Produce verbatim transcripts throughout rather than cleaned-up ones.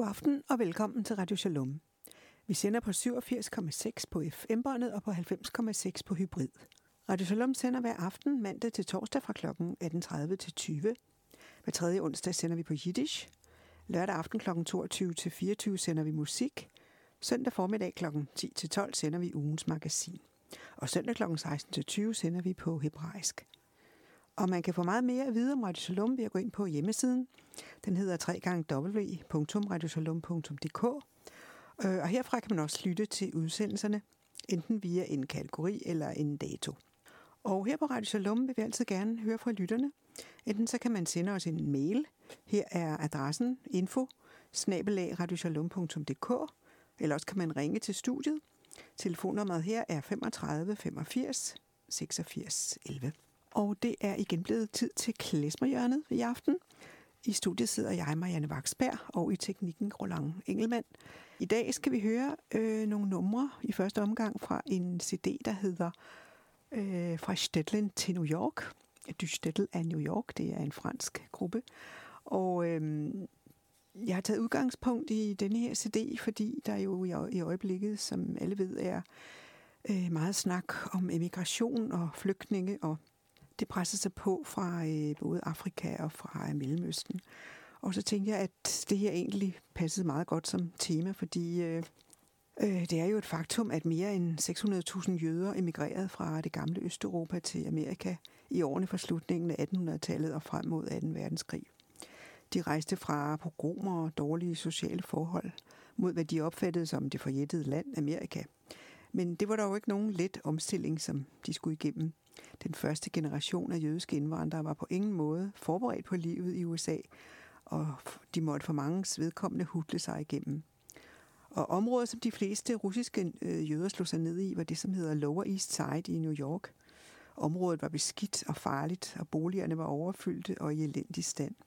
God aften og velkommen til Radio Shalom. Vi sender på syvogfirs komma seks på F M-båndet og på halvfems komma seks på hybrid. Radio Shalom sender hver aften mandag til torsdag fra klokken atten tredive til tyve. Hver tredje onsdag sender vi på Yiddish. Lørdag aften klokken toogtyve til fireogtyve sender vi musik. Søndag formiddag klokken ti til tolv sender vi ugens magasin. Og søndag klokken seksten til tyve sender vi på hebraisk. Og man kan få meget mere at vide om Radio Shalom ved at gå ind på hjemmesiden. Den hedder w w w punktum radio shalom punktum d k. Og herfra kan man også lytte til udsendelserne, enten via en kategori eller en dato. Og her på Radio Shalom vil vi altid gerne høre fra lytterne. Enten så kan man sende os en mail. Her er adressen info snabel-a radio shalom punktum d k. Eller også kan man ringe til studiet. Telefonnummeret her er femogtredive femogfirs seksogfirs elleve. Og det er igen blevet tid til klezmerhjørnet i aften. I studiet sidder jeg, Marianne Vaksberg, og i teknikken Roland Engelmann. I dag skal vi høre øh, nogle numre i første omgang fra en C D, der hedder øh, Fra Stettin til New York. Du Stettin af New York, det er en fransk gruppe. Og øh, jeg har taget udgangspunkt i denne her C D, fordi der jo i øjeblikket, som alle ved, er øh, meget snak om emigration og flygtninge, og det presser sig på fra øh, både Afrika og fra øh, Mellemøsten. Og så tænkte jeg, at det her egentlig passede meget godt som tema, fordi øh, øh, det er jo et faktum, at mere end seks hundrede tusind jøder emigrerede fra det gamle Østeuropa til Amerika i årene fra slutningen af attenhundredetallet og frem mod anden verdenskrig. De rejste fra pogromer og dårlige sociale forhold mod, hvad de opfattede som det forjættede land, Amerika. Men det var dog ikke nogen let omstilling, som de skulle igennem. Den første generation af jødiske indvandrere var på ingen måde forberedt på livet i U S A, og de måtte for manges vedkommende hudle sig igennem. Og området, som de fleste russiske jøder slog sig ned i, var det, som hedder Lower East Side i New York. Området var beskidt og farligt, og boligerne var overfyldte og i elendig stand.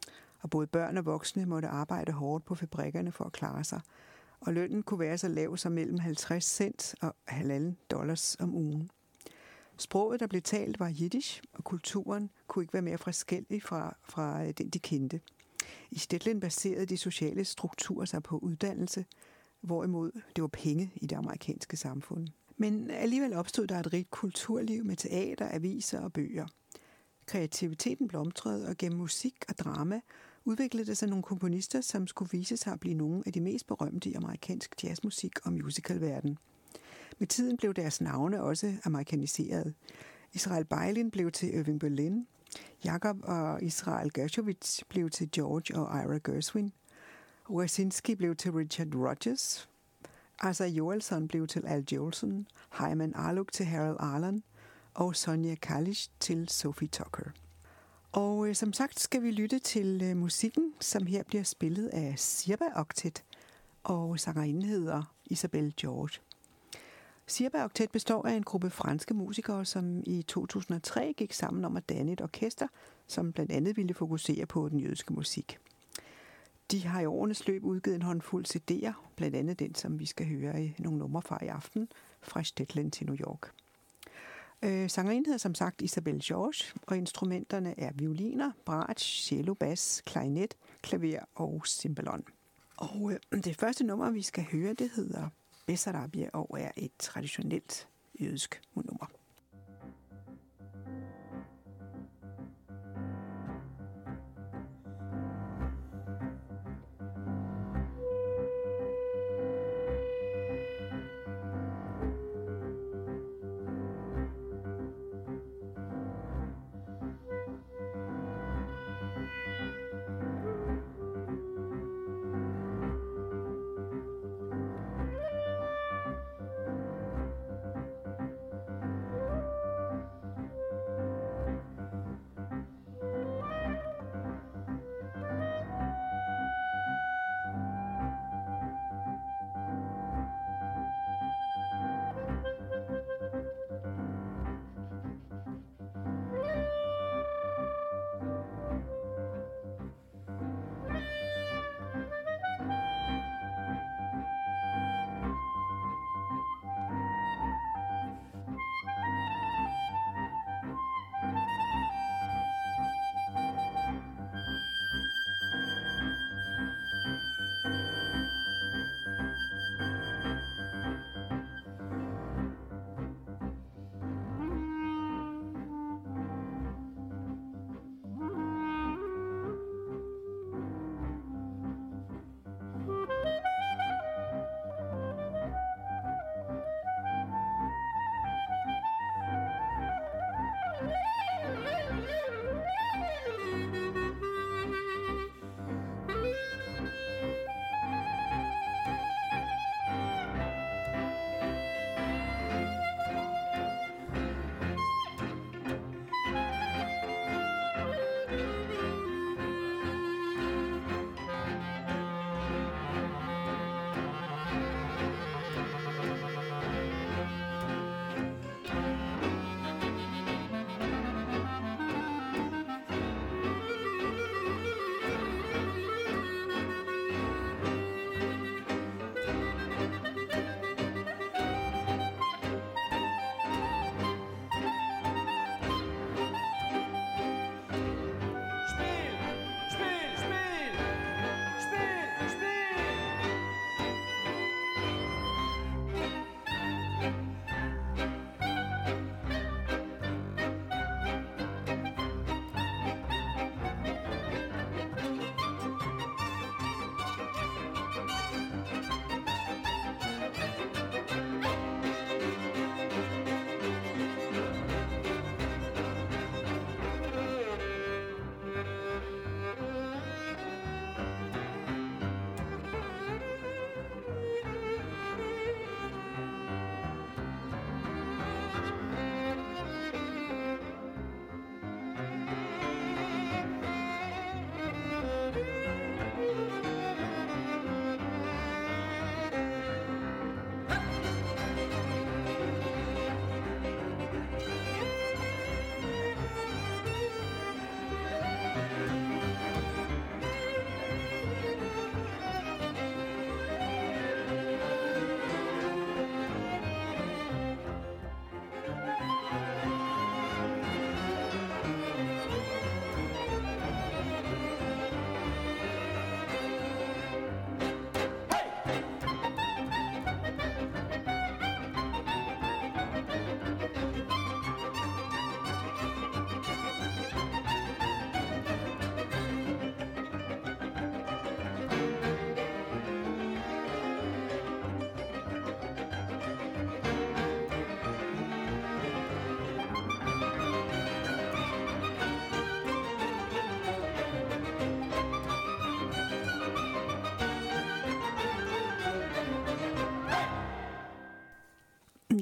Og både børn og voksne måtte arbejde hårdt på fabrikkerne for at klare sig, og lønnen kunne være så lav som mellem halvtreds cent og halvanden dollars om ugen. Sproget, der blev talt, var jiddisch, og kulturen kunne ikke være mere forskellig fra, fra den, de kendte. I Stettin baserede de sociale strukturer sig på uddannelse, hvorimod det var penge i det amerikanske samfund. Men alligevel opstod der et rigt kulturliv med teater, aviser og bøger. Kreativiteten blomstrede, og gennem musik og drama udviklede der sig nogle komponister, som skulle vise sig at blive nogle af de mest berømte i amerikansk jazzmusik og musicalverden. Med tiden blev deres navne også amerikaniseret. Israel Beilin blev til Irving Berlin. Jakob og Israel Gershowitz blev til George og Ira Gershwin. Wasinski blev til Richard Rodgers. Asa Joelsson blev til Al Jolson. Hyman Arluk til Harold Arlen. Og Sonja Kalish til Sophie Tucker. Og øh, som sagt skal vi lytte til øh, musikken, som her bliver spillet af Sirba Octet, og sangerinden hedder Isabelle George. Sirba Octet består af en gruppe franske musikere, som i to tusind og tre gik sammen om at danne et orkester, som blandt andet ville fokusere på den jødiske musik. De har i årenes løb udgivet en håndfuld C D'er, blandt andet den, som vi skal høre i nogle numre fra i aften, Fra Stettin til New York. Øh, sangerinden hedder som sagt Isabelle George, og instrumenterne er violiner, bratsch, cello, bas, klarinet, klaver og cimbalom. Og øh, det første nummer, vi skal høre, det hedder Bessarabia og er et traditionelt jødisk nummer.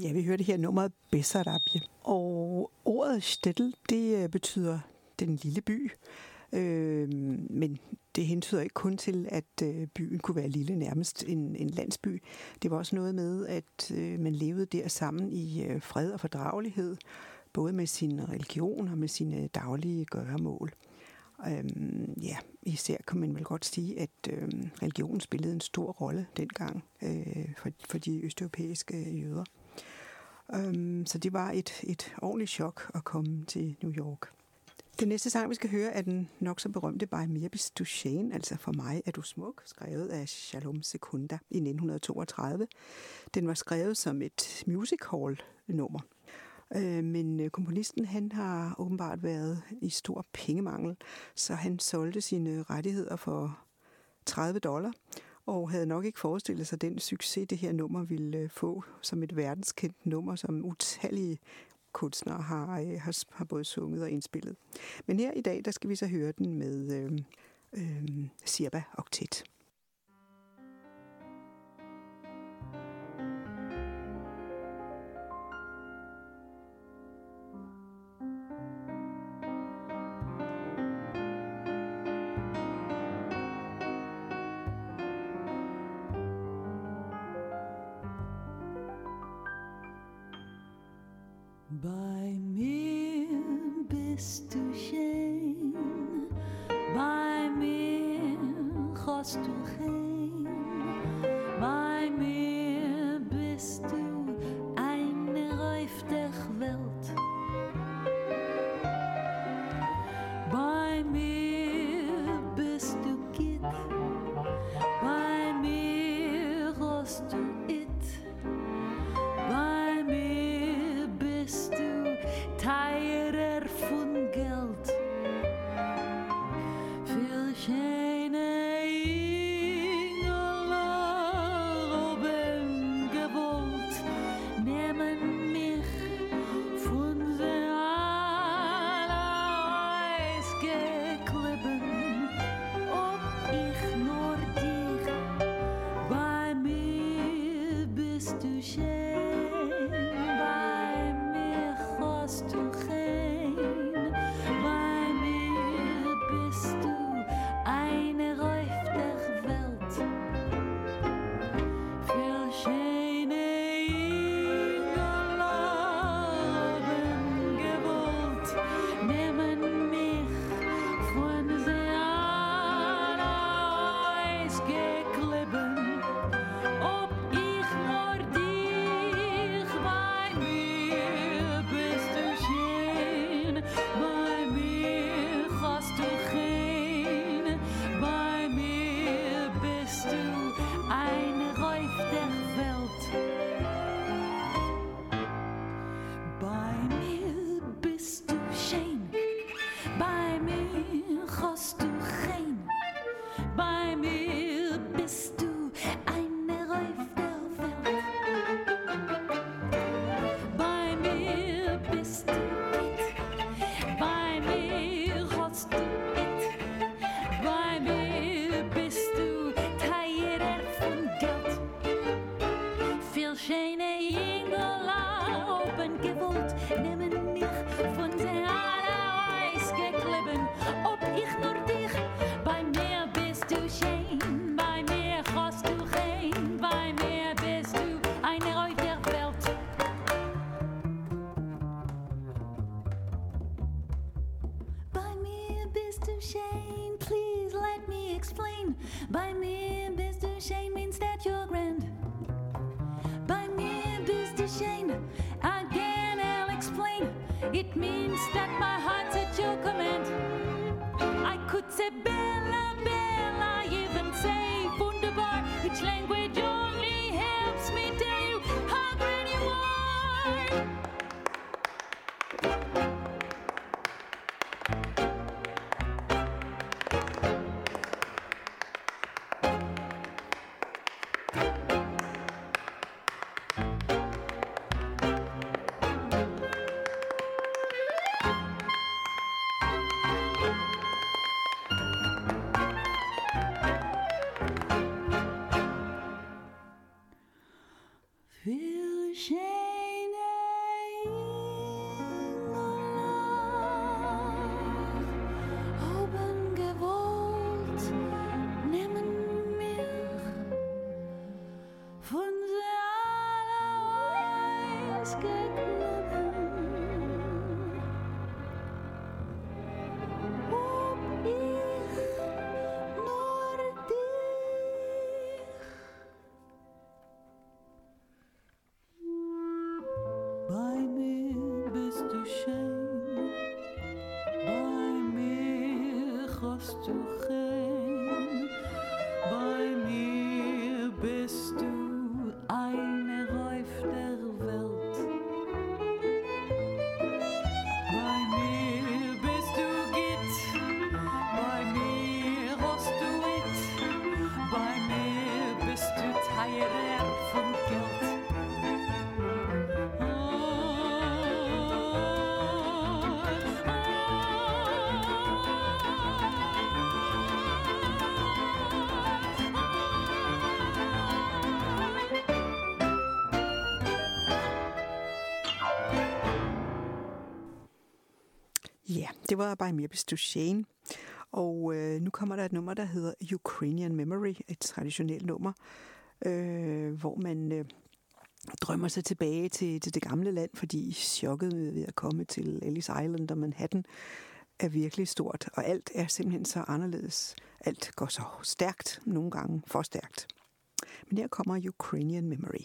Ja, vi hørte her nummeret Bessarabie. Og ordet Städtel, det betyder den lille by. Øh, men det hentyder ikke kun til, at øh, byen kunne være lille, nærmest en, en landsby. Det var også noget med, at øh, man levede der sammen i øh, fred og fordragelighed, både med sin religion og med sine daglige gøremål. Øhm, ja, især kan man vel godt sige, at øh, religionen spillede en stor rolle dengang øh, for, for de østeuropæiske jøder. Øhm, så det var et, et ordentligt chok at komme til New York. Den næste sang, vi skal høre, er den nok så berømte By Mir bist du schön, altså For mig er du smuk, skrevet af Shalom Secunda i nitten toogtredive. Den var skrevet som et music hall-nummer. Men komponisten, han har åbenbart været i stor pengemangel, så han solgte sine rettigheder for tredive dollar, og havde nok ikke forestillet sig den succes, det her nummer ville få som et verdenskendt nummer, som utallige kunstnere har, har, har både sunget og indspillet. Men her i dag, der skal vi så høre den med øh, øh, Sirba Oktet. Bei mir bist du schön, bei mir hast du kein, bei mir bist du eine Reif der Welt. Bei mir bist du Git, bei mir hast du it, bei mir bist du Teirer von Geld. Viel schöne Engel oben gewollt, nehmen mich von der Eis geklippen, ob ich nur dich, bei mir bist du schön, bei mir hast du kein, bei mir bist du eine Reif der Welt. Viel schöne Engel haben gewollt, nehmen mich von der Eis geklippen, ob ich nur dich, bei mir bist du schön, bei mir hast du kein, bei mir bist du eine Reif der Welt. Bei mir bist du schön, bei mir hast du kein, bei mir bist du eine Reif der Welt. Bei mir bist du it, bei mir hast du it, bei mir bist du Teirer von Geld. Viel schöne Engel oben gewollt, nehmen mich von der Eis geklippen, ob ich nur dich, bei mir bist du schön, bei mir hast du kein, bei mir bist du eine Reif der Welt. By mir bist du schön, please let me explain. By mir bist du schön means that you're grand. By mir bist du schön, again I'll explain. It means that my heart's at your command. I could say Bella, Bella, even say wunderbar, which language only helps me tell you how great you are. schön, bei mir hast du kein, bei mir bist du eine Reif der Welt. Bei mir bist du gitt, bei mir hast du it, bei mir bist du teurer von Geld. Ja, det var By Mir Bist Du Shane. Og øh, nu kommer der et nummer, der hedder Ukrainian Memory, et traditionelt nummer, øh, hvor man øh, drømmer sig tilbage til, til det gamle land, fordi chokket ved at komme til Ellis Island og Manhattan er virkelig stort, og alt er simpelthen så anderledes. Alt går så stærkt, nogle gange for stærkt. Men her kommer Ukrainian Memory.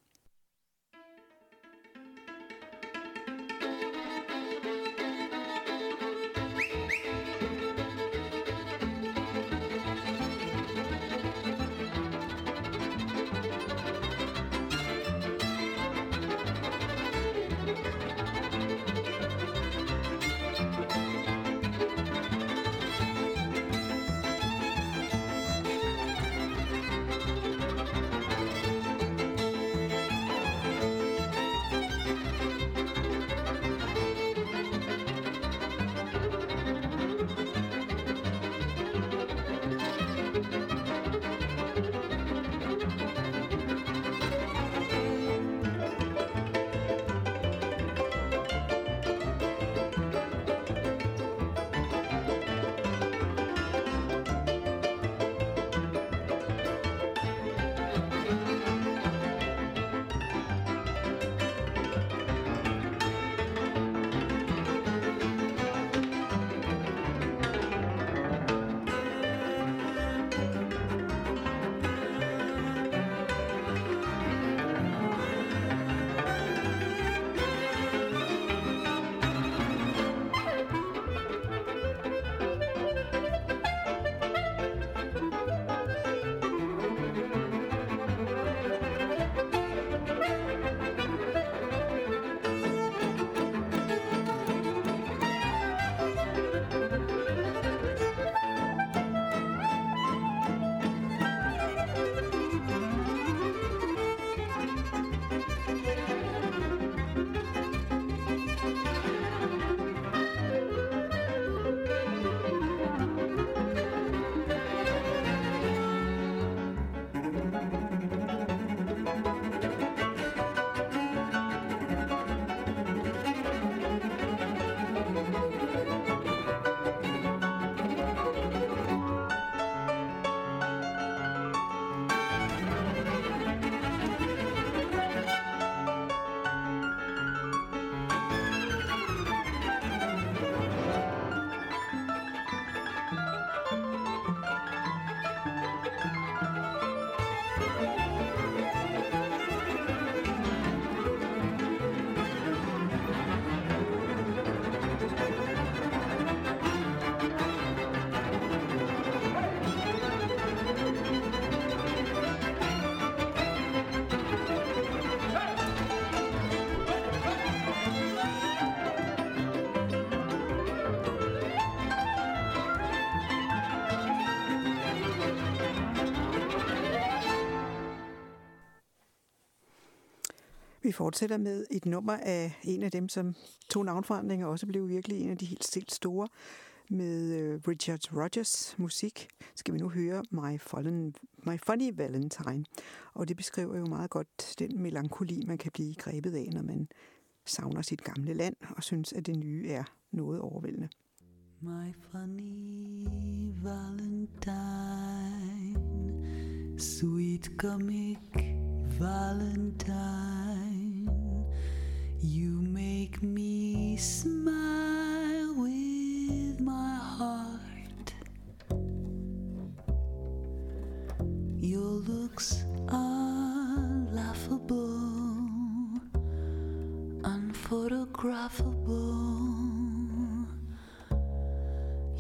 Vi fortsætter med et nummer af en af dem, som tog navnforandringer og også blev virkelig en af de helt stilt store. Med uh, Richard Rodgers musik skal vi nu høre My, Fallen, My Funny Valentine. Og det beskriver jo meget godt den melankoli, man kan blive grebet af, når man savner sit gamle land og synes, at det nye er noget overvældende. My funny Valentine, sweet comic Valentine, you make me smile with my heart. Your looks are laughable, unphotographable.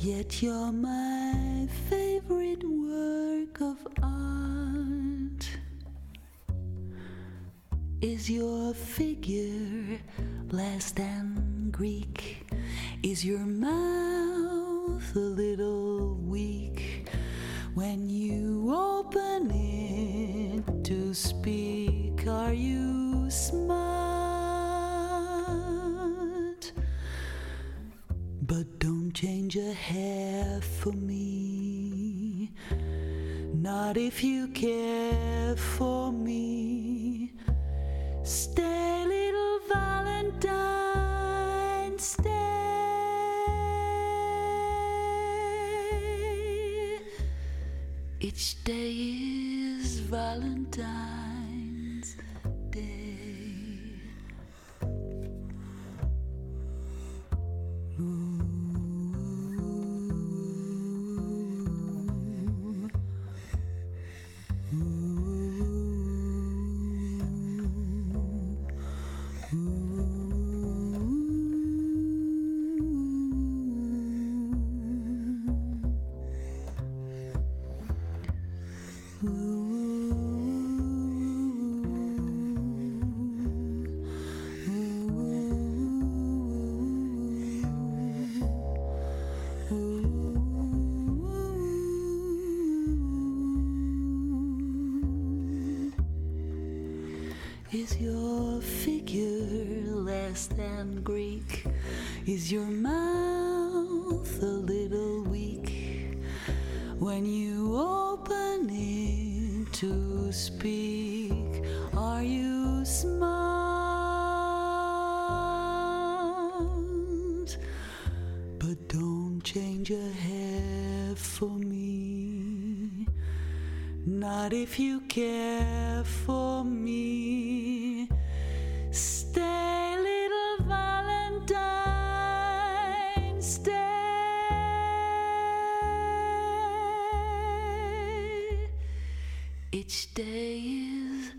Yet you're my favorite work of art. Is your figure less than Greek? Is your mouth a little weak when you open it to speak? Are you smart? But don't change a hair for me, not if you care for me. Stay, little Valentine, stay. Each day is Valentine's Day. Is your figure less than Greek? Is your mouth a little weak when you open it to speak? Are you smart? But don't change a hair for me, not if you care for me. Stay, little Valentine, stay. Each day is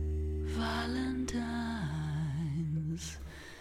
Valentine's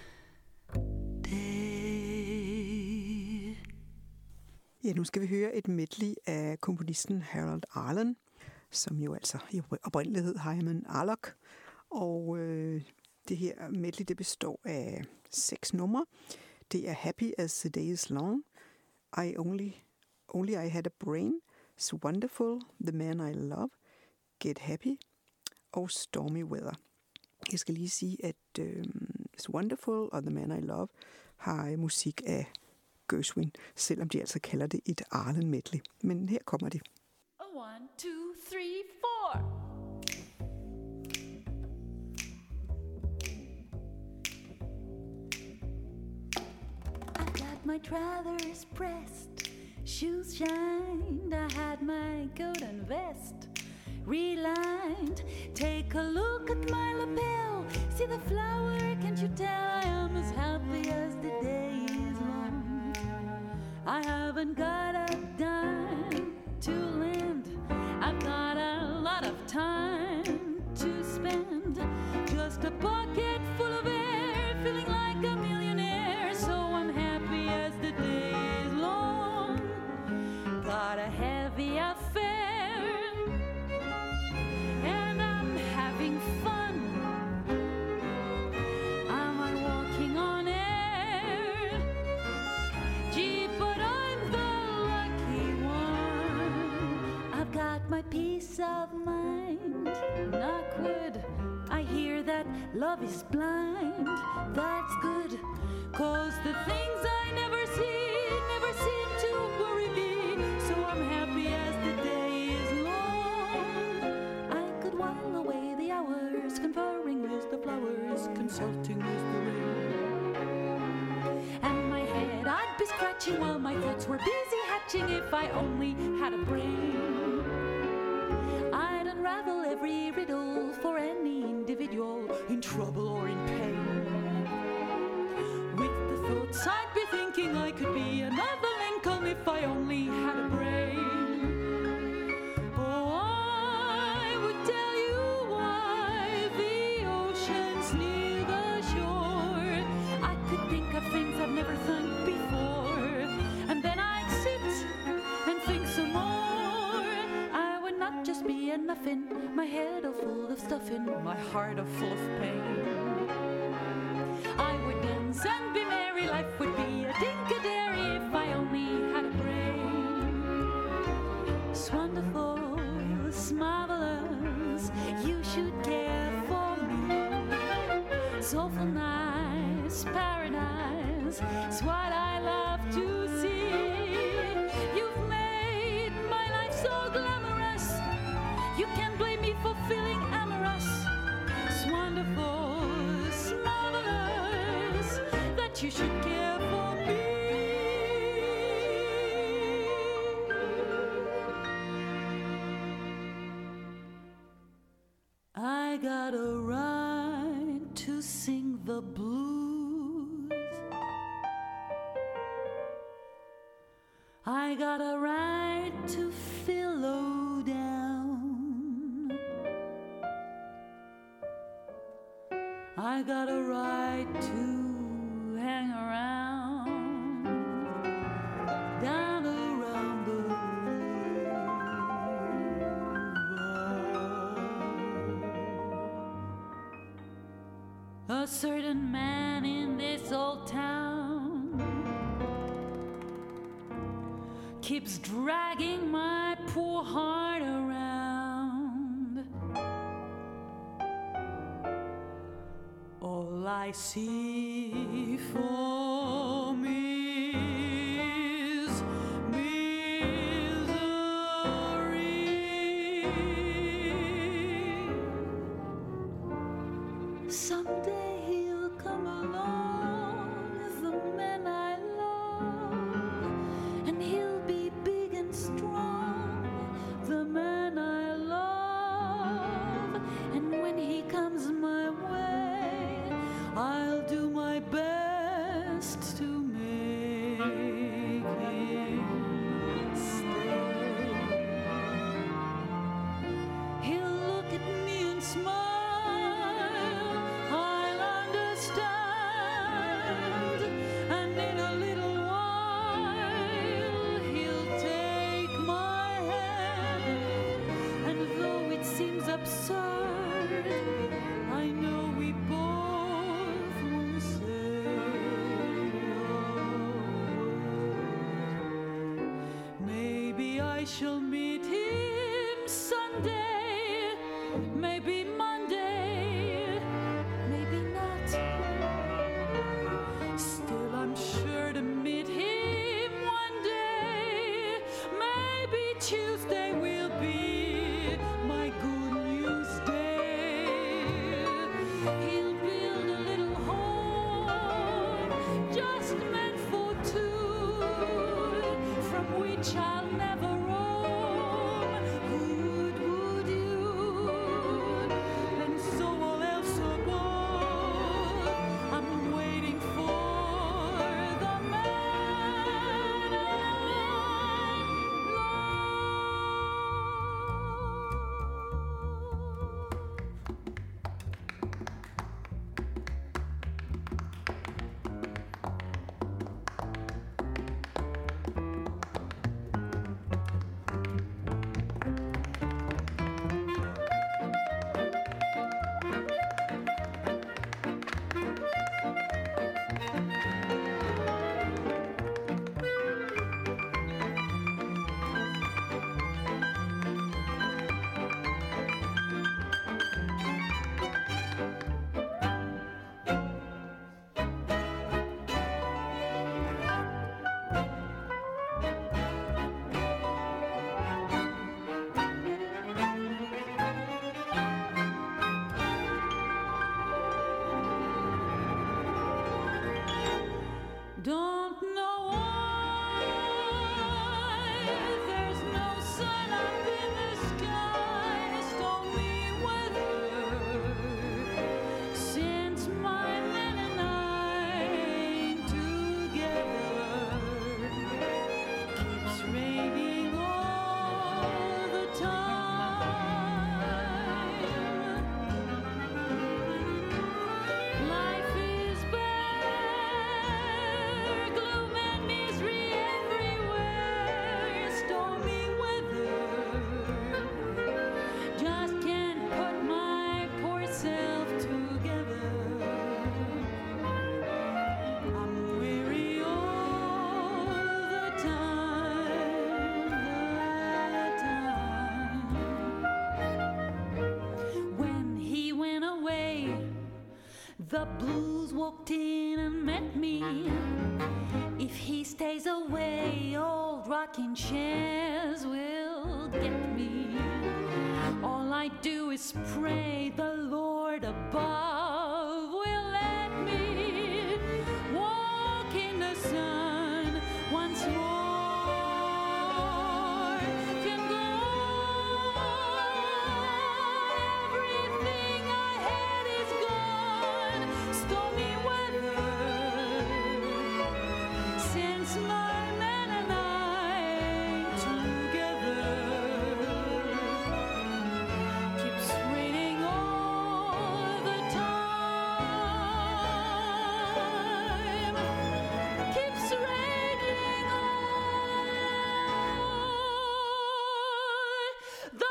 Day. Ja, nu skal vi høre et medley af komponisten Harold Arlen, som jo altså i oprindelighed Hyman Arlock. Og øh, det her medley, det består af seks numre. Det er Happy as the Day is Long, I Only, Only I Had a Brain, It's Wonderful, The Man I Love, Get Happy og Stormy Weather. Jeg skal lige sige, at øh, It's Wonderful og The Man I Love har musik af Gershwin, selvom de altså kalder det et Arlen medley. Men her kommer de. One, two, three, four. I got my trousers pressed, shoes shined. I had my golden vest relined. Take a look at my lapel. See the flower, can't you tell? I am as happy as the day is long. I haven't got a dime to lend. I've got a lot of time to spend. Just a pocket full of air, feeling like a millionaire. So I'm happy as the day is long. Got a heavy affair, and I'm having fun. Am I walking on air? Gee, but I'm the lucky one. I've got my peace of mind, knock wood. I hear that love is blind. That's good, 'cause the things I never see never seem to worry me. So I'm happy as the day is long. I could while away the hours, conferring with the flowers, consulting with the rain. And my head I'd be scratching while my thoughts were busy hatching. If I only had a brain, I'd unravel every riddle for any individual in trouble or in pain. With the thoughts I'd be thinking I could be another Lincoln if I only had a brain. Oh, I would tell you why the ocean's near the shore. I could think of things I've never thought before, and then I'd sit of stuff in my heart are full of pain. I would dance and be merry, life would be a dinky-dairy if I only had a brain. It's wonderful, it's marvelous, you should care for me. It's awful nice, paradise, it's what I love to see. You've made my life so glamorous, you can't blame me for feeling amorous. It's wonderful, it's marvelous, that you should care for me. I got a right to sing the blues. I got a right to feel low down. I got a right to hang around down around the river. A certain man in this old town keeps dragging my poor heart around. All I see for me is misery. Someday he'll come along as the man I love, and he'll be big and strong, the man I love. And when he comes my way, I'll do my best to make him stay. He'll look at me and smile, I'll understand, and in a little while he'll take my hand. And though it seems absurd, I know we both won't say a word. Maybe I shall meet him Sunday, maybe Monday, maybe not. Still I'm sure to meet him one day. Maybe Tuesday will be my good news day. He'll build a little home just meant for two, from which I'll never roam. The blues walked in and met me. If he stays away, old rocking chairs will get me. All I do is pray the Lord above will let me walk in the sun once more. Can go everything I had is gone. Stormy weather since my man and I ain't together. Keeps raining all the time. Keeps raining all the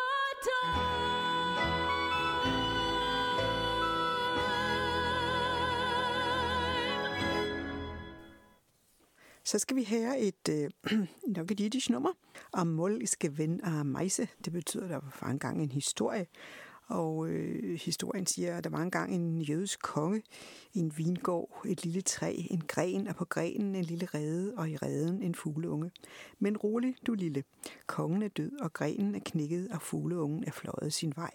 time. Så skal vi høre et øh, nok et jiddisch nummer. Amol is gewen a Meise. Det betyder, at der var engang en historie. Og øh, historien siger, at der var engang en jødisk konge, en vingård, et lille træ, en gren, og på grenen en lille rede, og i reden en fugleunge. Men rolig, du lille. Kongen er død, og grenen er knækket, og fugleungen er fløjet sin vej.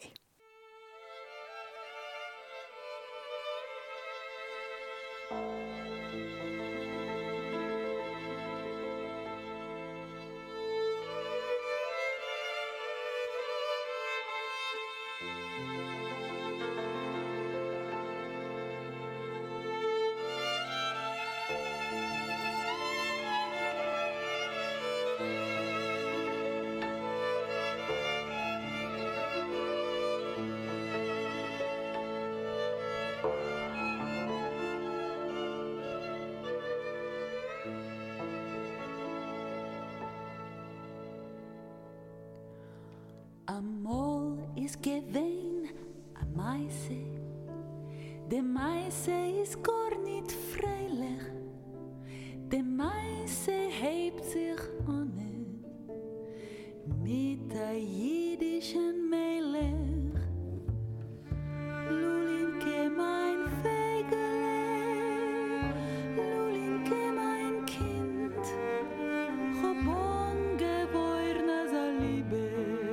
Amol is gewein a Meise. De Meise is gar nicht freilich. De Meise hebt sich ohne mit a jiddischen Melech. Lulinke mein Fegele, Lulinke mein Kind, geboren geworden als a Liebe.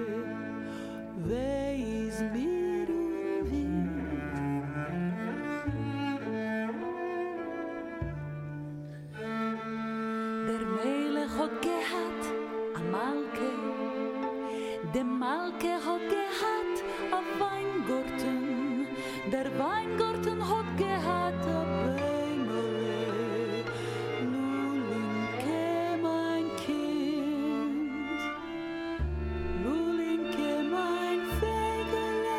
Wees mir und Wind. Der Melech hat gehad a Malke. Der Malke hat gehad a Weingarten. Der Weingarten hat gehad a Bäumele. Lulinke mein Kind, Lulinke mein Fegele,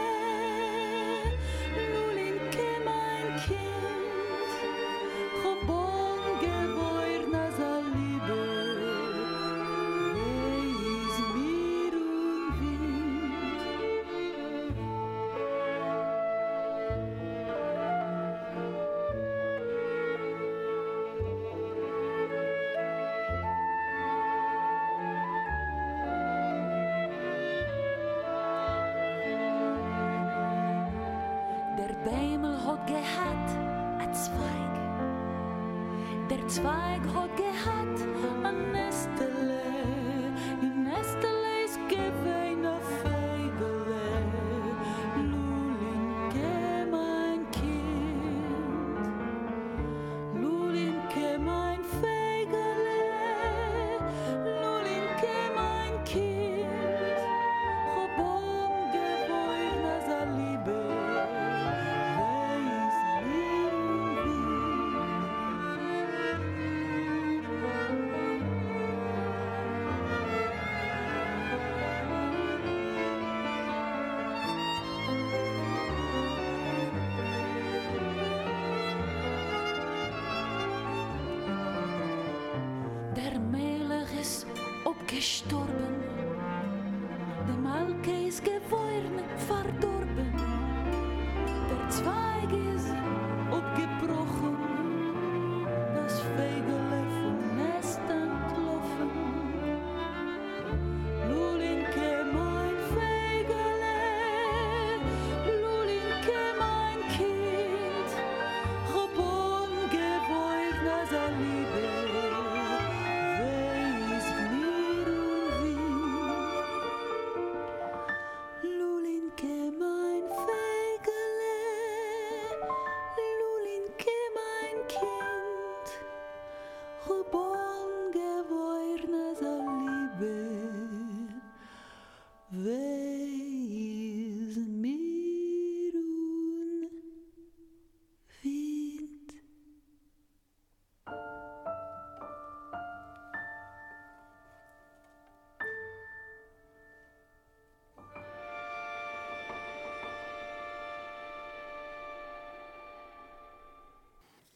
Lulinke mein Kind, geboren geworden als a Liebe. Wees mir und Wind. Der Bäumel hat gehad a Zweig. Der Zweig hat gehad a Nestele. In Nestele is gewein a Fegele. Lulinke mein Kind, Lulinke mein Fegele, Lulinke mein Kind, geboren geworden als a Liebe. Wees mir und Der Melech ist abgestorben. Der Malke ist geworden, verdorben. Der Zweig ist abgebrochen. Das Fegele vom Nest entlaufen. Lulinke mein Fegele, Lulinke mein Kind,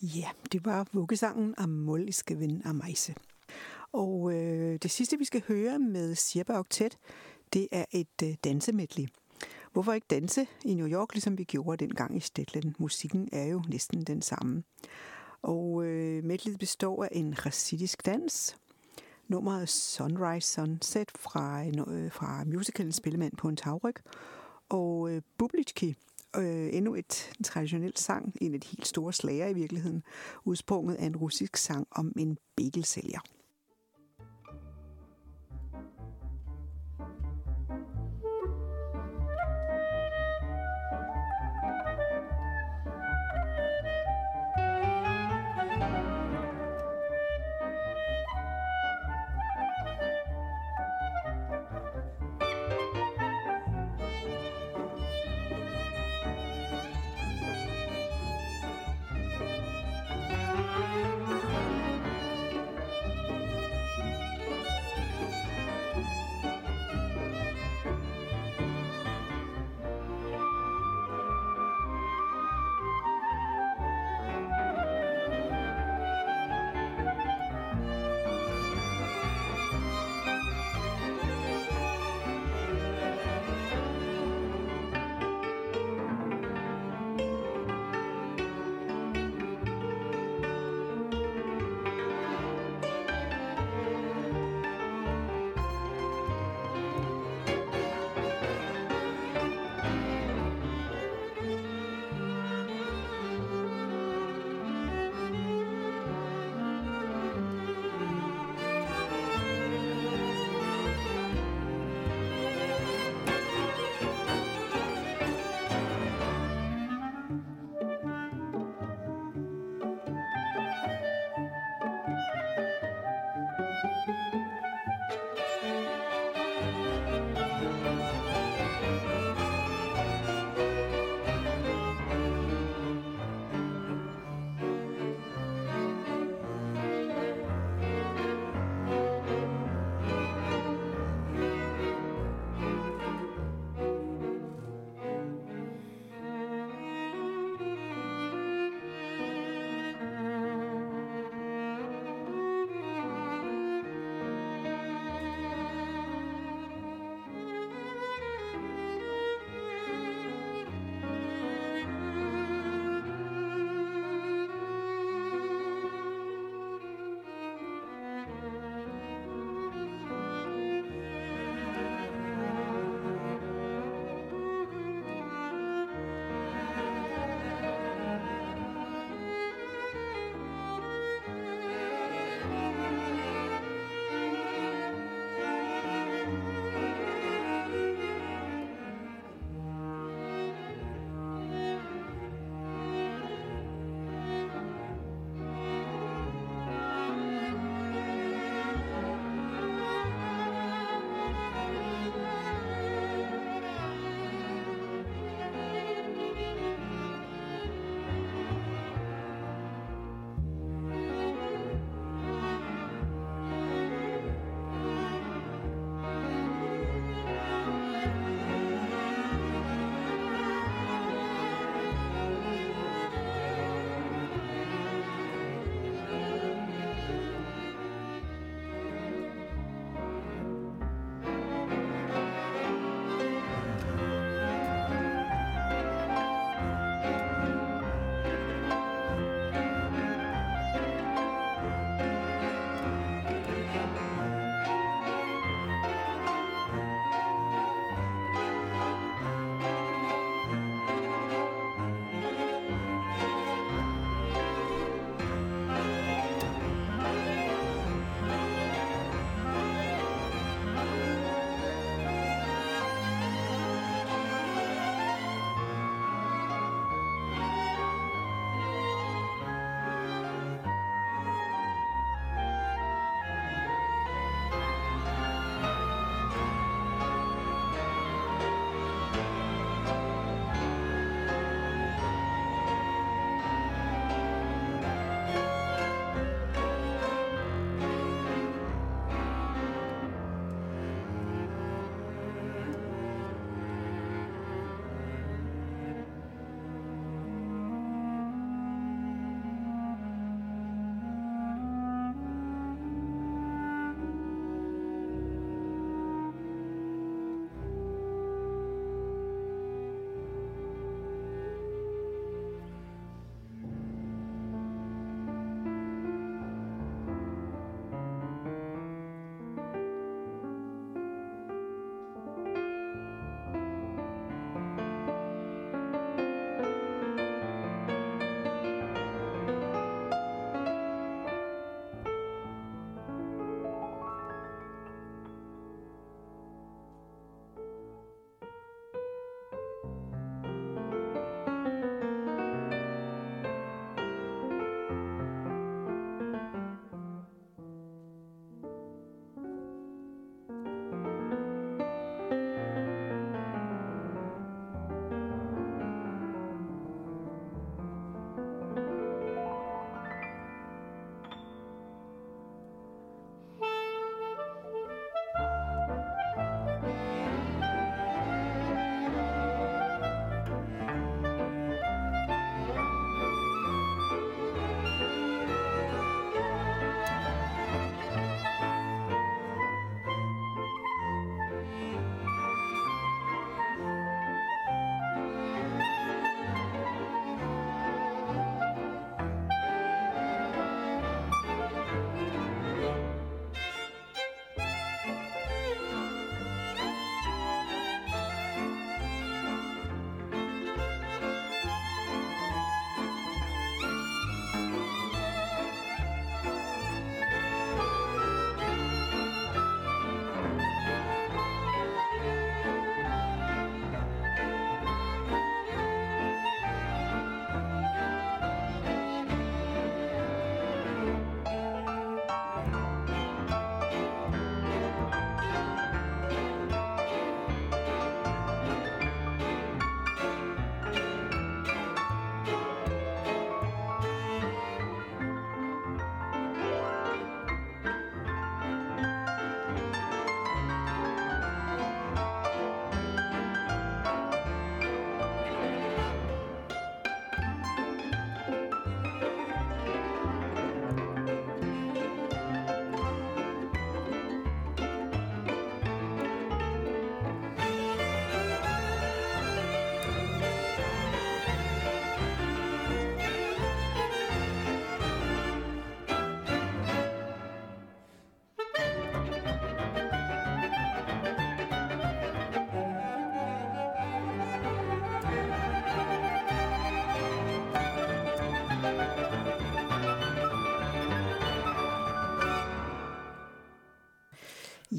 Ja, det var vuggesangen Amol i Skevin af Meise. Og øh, det sidste, vi skal høre med Sirpa Octet, det er et øh, dansemedley. Hvorfor ikke danse i New York, ligesom vi gjorde dengang i Stetland? Musikken er jo næsten den samme. Og øh, medleyet består af en chassidisk dans, nummeret Sunrise Sunset fra, øh, fra musicalen Spillemand på en tagryg, og øh, Bublitski, øh, endnu et traditionelt sang, en af de helt store slager i virkeligheden, udsprunget af en russisk sang om en bagelsælger.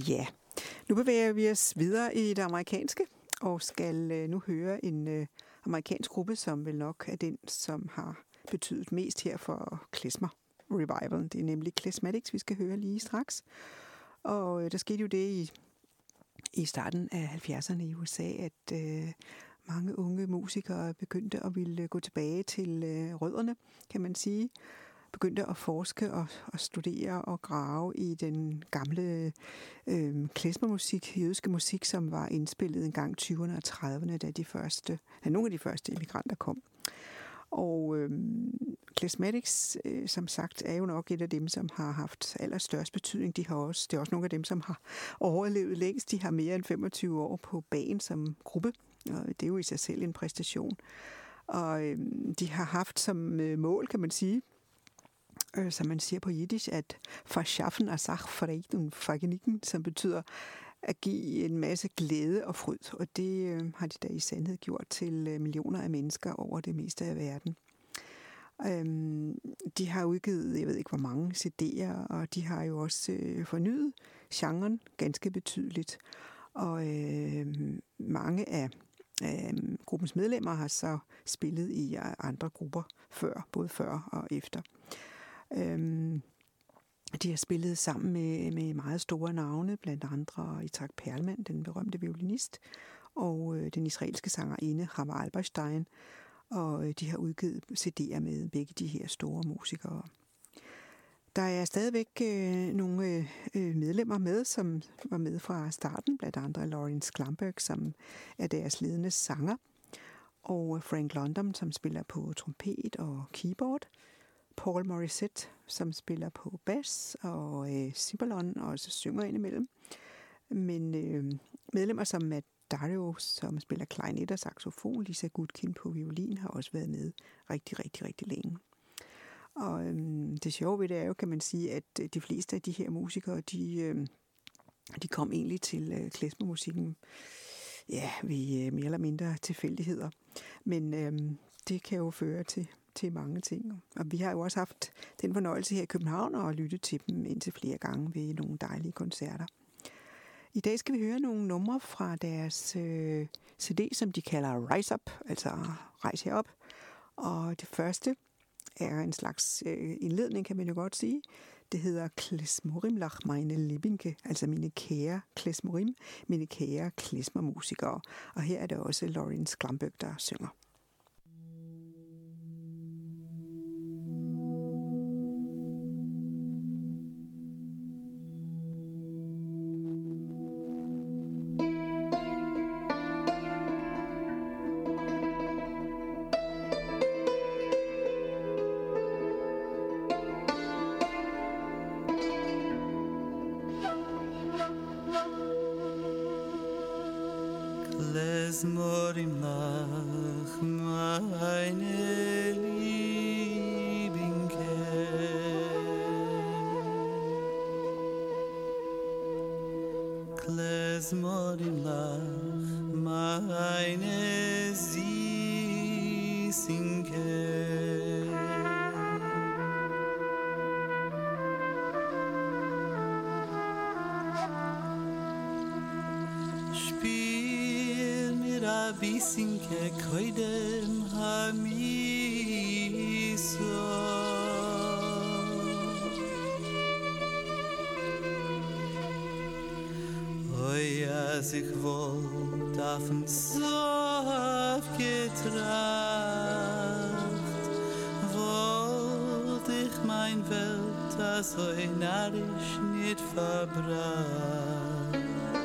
Ja, nu bevæger vi os videre i det amerikanske, og skal øh, nu høre en øh, amerikansk gruppe, som vel nok er den, som har betydet mest her for klezmer revival. Det er nemlig Klezmatics, vi skal høre lige straks. Og øh, der skete jo det i, i starten af halvfjerdserne i U S A, at øh, mange unge musikere begyndte at ville gå tilbage til øh, rødderne, kan man sige. Begyndte at forske og, og studere og grave i den gamle øh, klezmermusik, jødiske musik, som var indspillet en gang i tyverne og trediverne, da de første, da nogle af de første immigranter kom. Og øh, Klezmatics, øh, som sagt, er jo nok et af dem, som har haft allerstørst betydning. De har også, det er også nogle af dem, som har overlevet længst. De har mere end femogtyve år på bagen som gruppe, og det er jo i sig selv en præstation. Og øh, de har haft som øh, mål, kan man sige, øh, som man siger på jiddisch, at verschaffen a Sach Fried und Vergnügen, som betyder at give en masse glæde og fryd, og det øh, har de da i sandhed gjort til øh, millioner af mennesker over det meste af verden. Øhm, de har udgivet, jeg ved ikke hvor mange C D'er, og de har jo også øh, fornyet genren ganske betydeligt. Og øh, mange af øh, gruppens medlemmer har så spillet i andre grupper før, både før og efter. Øhm, De har spillet sammen med, med meget store navne, blandt andre Itzhak Perlman, den berømte violinist, og øh, den israelske sangerinde Chava Alberstein, og øh, de har udgivet C D'er med begge de her store musikere. Der er stadigvæk øh, nogle øh, medlemmer med, som var med fra starten, blandt andre Lawrence Klamberg, som er deres ledende sanger, og Frank London, som spiller på trompet og keyboard, Paul Morissette, som spiller på bass, og øh, Cibalon også synger indimellem. Men øh, medlemmer som Matt Dario, som spiller klarinet og saxofon, Lisa Gutkin på violin, har også været med rigtig, rigtig, rigtig længe. Og øh, det sjove ved det er jo, kan man sige, at de fleste af de her musikere, de, øh, de kom egentlig til øh, klezmermusikken, ja, ved øh, mere eller mindre tilfældigheder. Men øh, det kan jo føre til til mange ting. Og vi har jo også haft den fornøjelse her i København at lytte til dem indtil flere gange ved nogle dejlige koncerter. I dag skal vi høre nogle numre fra deres øh, C D, som de kalder Rise Up, altså Rejs herop. Og det første er en slags øh, indledning, kan man jo godt sige. Det hedder Klezmorim lach meine Liebinge, altså mine kære klezmorim, mine kære klezmermusikere. Og her er det også Lawrence Klamberg, der synger. Klezmorim lach meine Liebinge, Klezmorim lach meine Süßinge, Bisinke koidem hamiso, oi as ich wollt auf'n Sof getracht, wollt ich mein Welt so narisch nicht verbracht.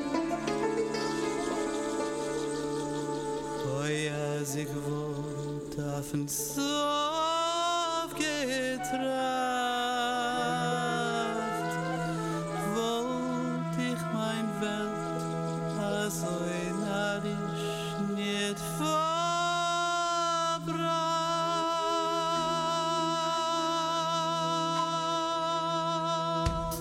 Als ich wollt auf'n Sof getracht, wollt ich mein Welt so narisch nicht verbracht.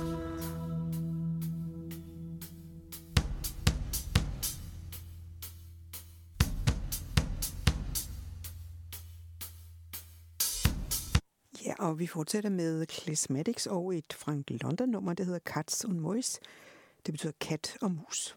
Og vi fortsætter med Klezmatics og et Frank London-nummer, der hedder Katz und Maus. Det betyder kat og mus.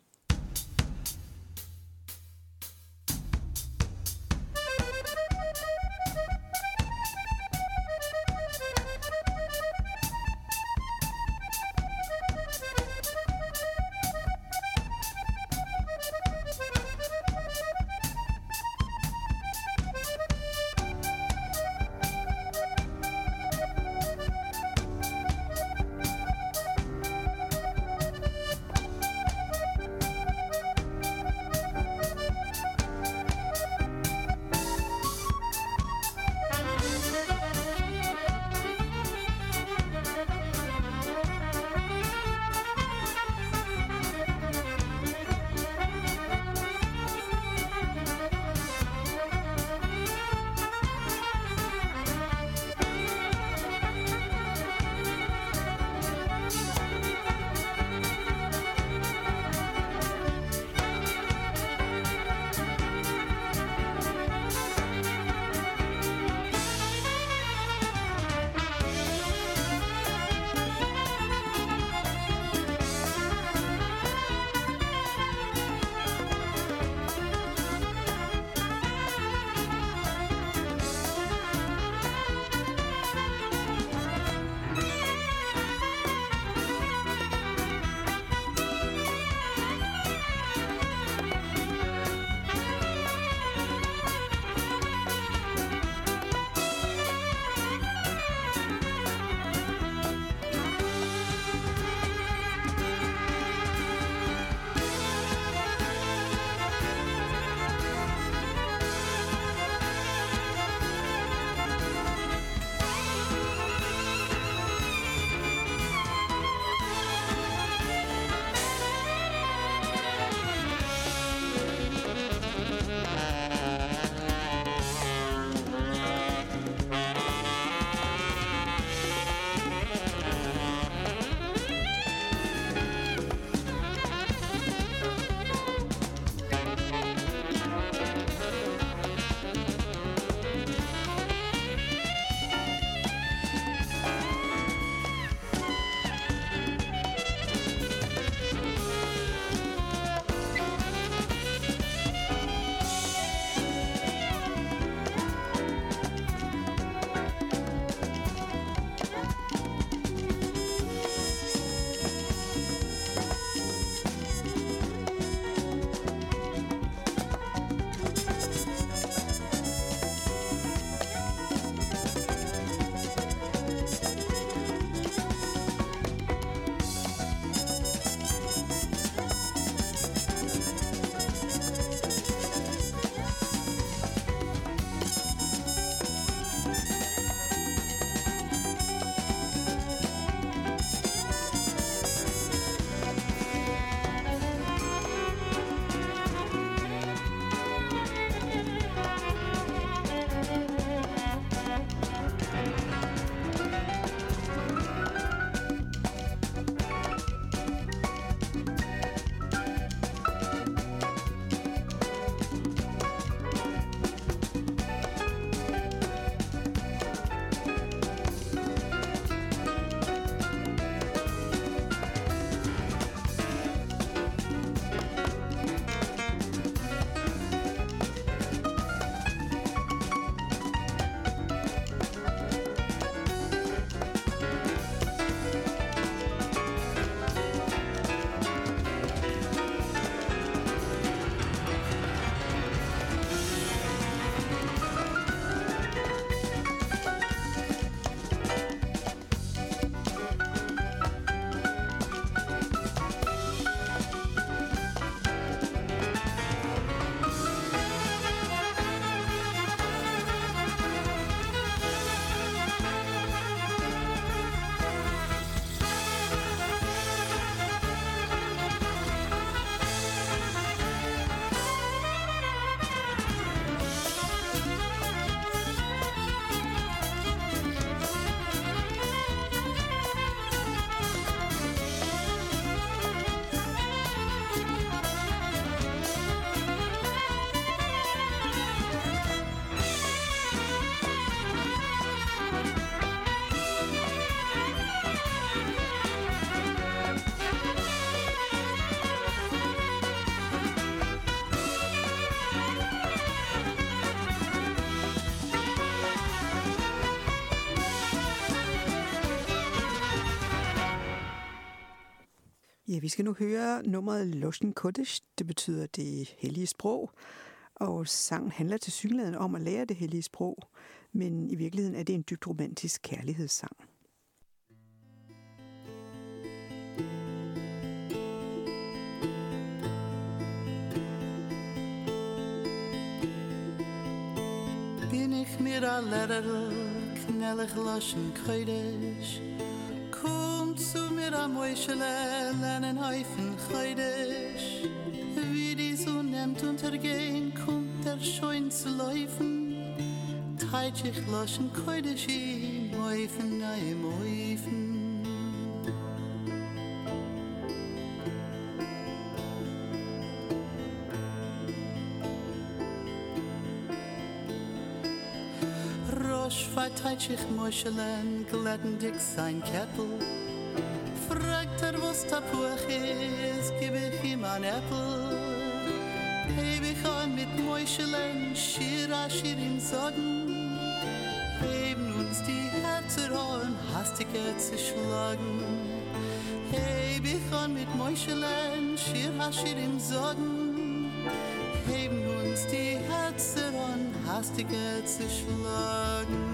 Ja, vi skal nu høre nummeret Loshen Kodesh. Det betyder det hellige sprog. Og sangen handler til synligheden om at lære det hellige sprog. Men i virkeligheden er det en dybt romantisk kærlighedssang. Bin ich mir a Lehrer, knellig Loshen Kodesh. Kom zu mir a Moischele, lernen Haufen Kodesh. Wie die Sonne nimmt untergehen, kommt der Scheun zu laufen. Teitsch ich Loshen Kodesh, im Haufen, im Haufen. Verteitsch ich Moschelen, glätten dick sein Kettel. Fragt er, was Tapuch ist, geb ich ihm ein Äppel. Heb ich an mit Moschelen, schier a schier im Sagen. Heben uns die Herzen an, hastiger zu schlagen. Heb ich an mit Moschelen, schier a schier im Sagen. Heben uns die Herzen an, hastiger zu schlagen.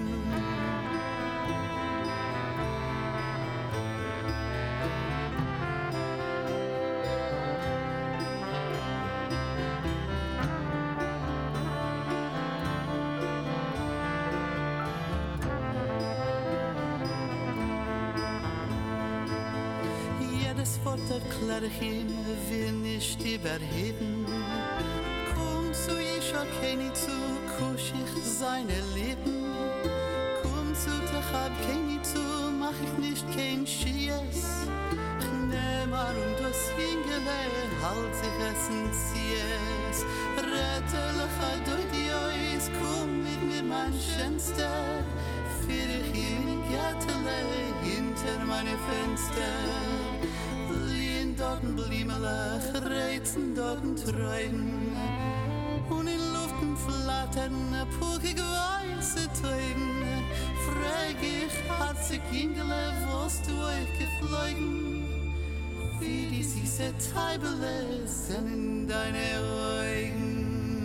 Jedes Wort erklär ich ihm, will nicht überheben. Komm zu Isha Keni zu, kusch ich seine Lippen. Komm zu Tachab Keni zu, mach ich nicht kein Schiess. Ich nehm an und das Hingele, halt sich es und zieh es. Rette lecha durch die Eis, komm mit mir mein Schönster. Führ ich in Gärtele, hinter meine Fenster. Lien dorten Bliemelech, reizen dorten Träumen. Und in Luften flattern pukig weiße Teugen. Frag ich, hat sich Ingele, was du euch geflogen? Wie die süße Teibele sind in deine Augen.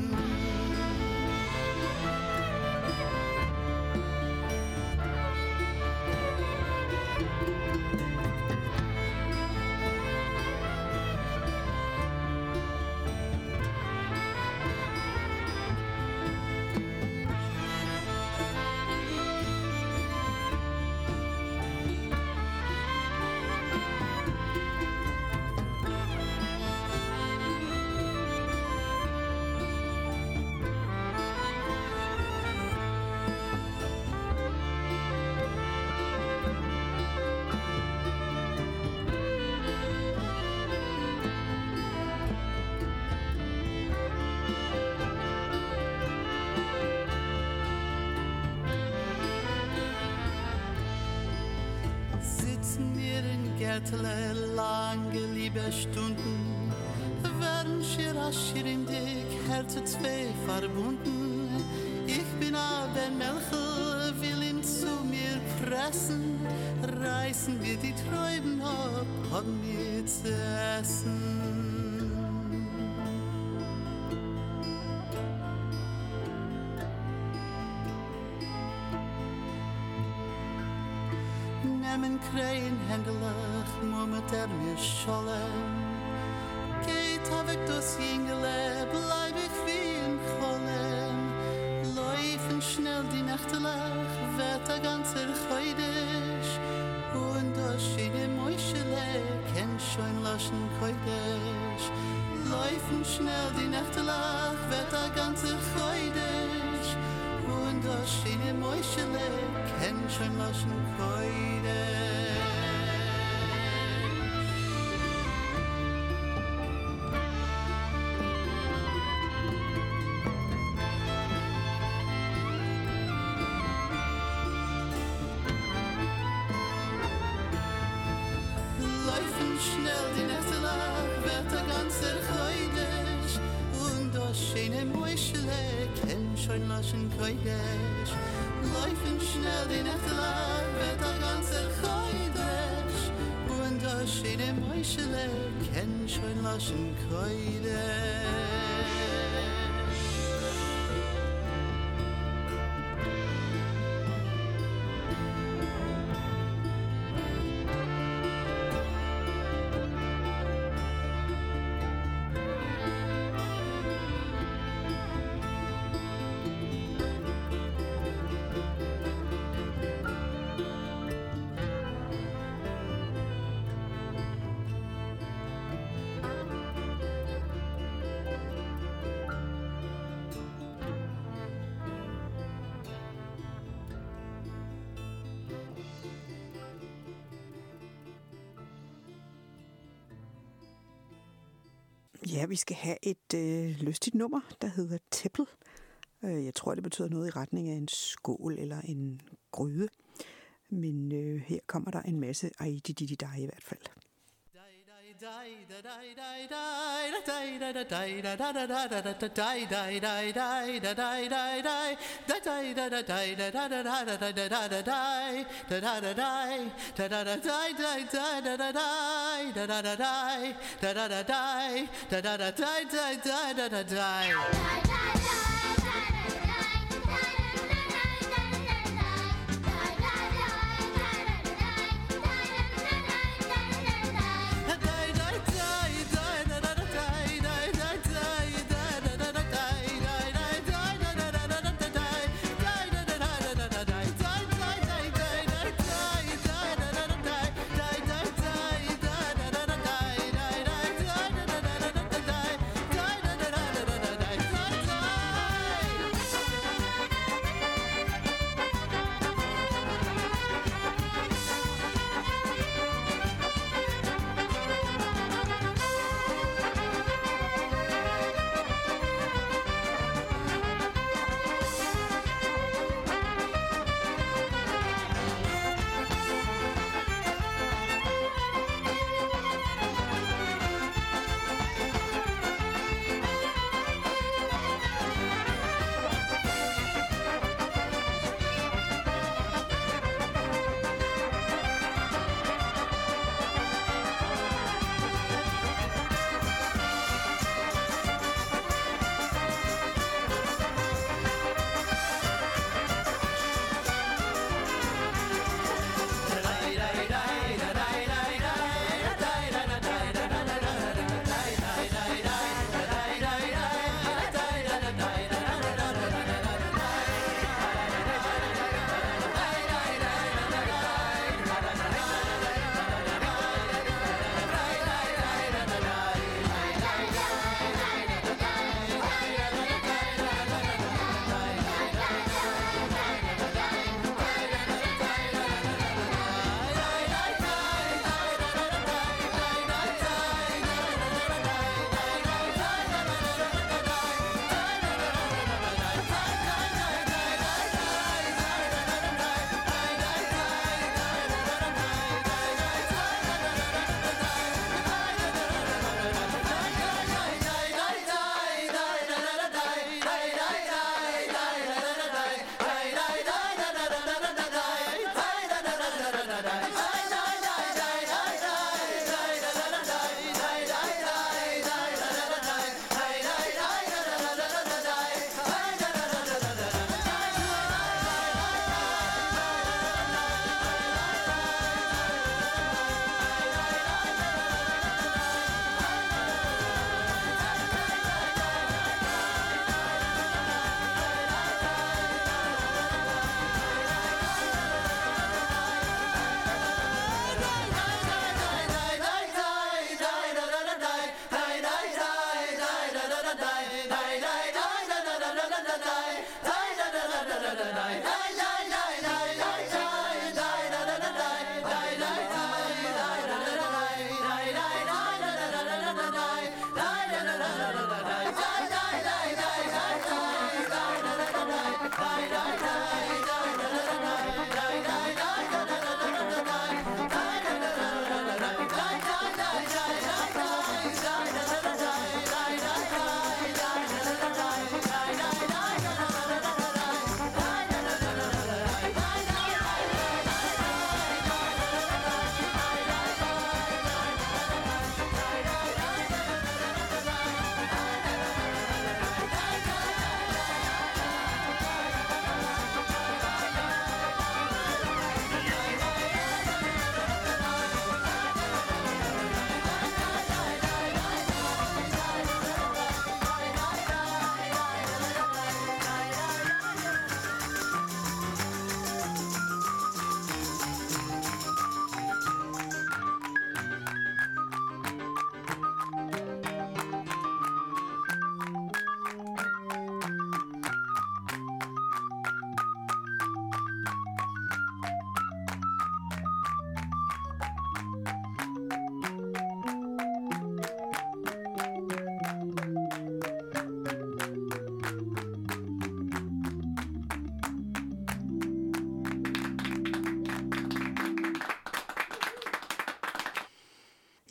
Gärtele, lange liebe Stunden, werden schier a schier in dick, Herze zwei verbunden. Ich bin aber Melchel, will ihn zu mir pressen, reißen wir die Träuben ab, haben wir zu essen. Nehmen Krähen händelach, murmelt er mir schollen. Geht weg das Jingele, bleib ich wie in Chollen. Läufen schnell die Nächtelach, wird der ganze Chöydisch. Und das schöne Mäuschele, kennt schon Loshen Kodesh. Läufen schnell die Nächtelach, wird der ganze Chöydisch. Und das schöne Mäuschele, kennt schon Loshen Kodesh. Schnell die Nächte lang wird der ganze Chöydisch. Und das schöne Mäuschele kennt schon Loshen Kodesh. Läufen schnell die Nächte lang wird der ganze Chöydisch. Und das schöne Mäuschele, kenn schon laschen Keule. Ja, vi skal have et øh, lystigt nummer, der hedder Tippel. Øh, jeg tror, det betyder noget i retning af en skål eller en gryde. Men øh, her kommer der en masse ej-di-di-di-dig i hvert fald. Die,